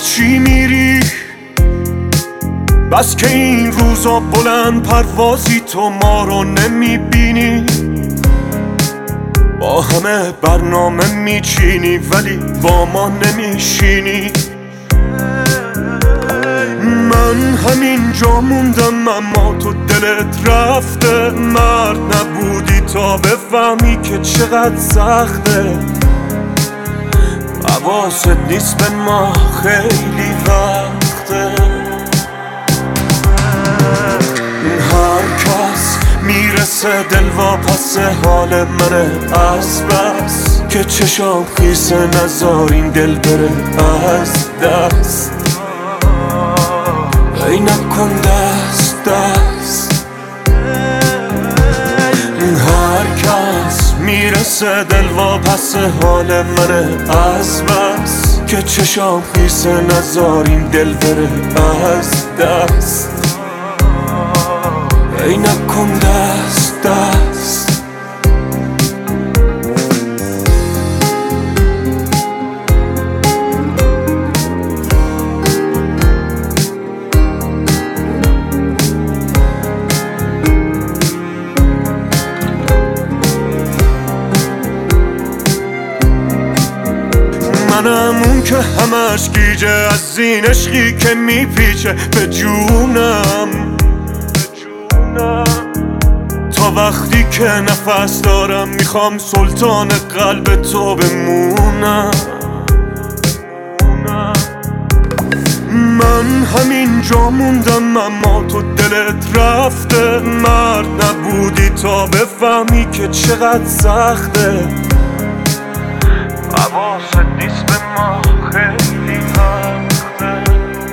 چی میری؟ بس که این روزا بلند پروازی تو ما رو نمیبینی، با همه برنامه میچینی ولی با ما نمیشینی. من همینجا موندم اما تو دلت رفته، مرد نبودی تا بفهمی که چقدر سخته. حواست نیست به ما خیلی وقته. هر کس میرسه دل واپس حال منه از بس که چشام خیسه، نذار این دل بره از دست. ای نکن دست دست. هر کس میرسه دل واپس حال منه از بس که چشام خیسه، نذار این دل بره از دست. ای نکن دست دست. منم اون که همش گیجه از این عشقی که میپیچه به جونم. تا وقتی که نفس دارم میخوام سلطان قلب تو بمونم. من همینجا موندم اما تو دلت رفته، مرد نبودی تا بفهمی که چقدر سخته. حواست نیست به ما خیلی وقته.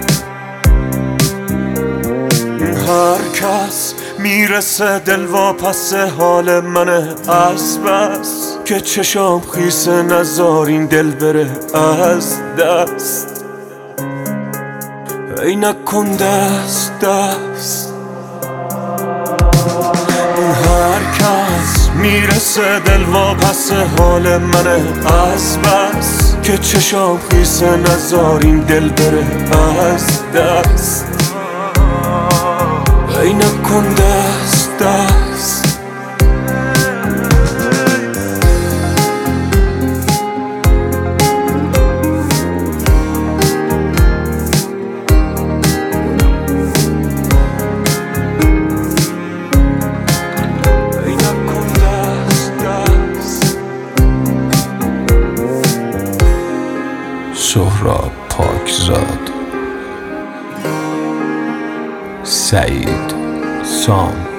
هر کس میرسه دل واپس حال منه از بس که چشام خیسه، نذار این دل بره از دست. ای نکن دست دست. هر کس میرسه دل واپس حال منه از بس که چشام خیسه، نذار این دل بره از دست. ای نکن دست دست. سهراب پاکزاد، سعید سام.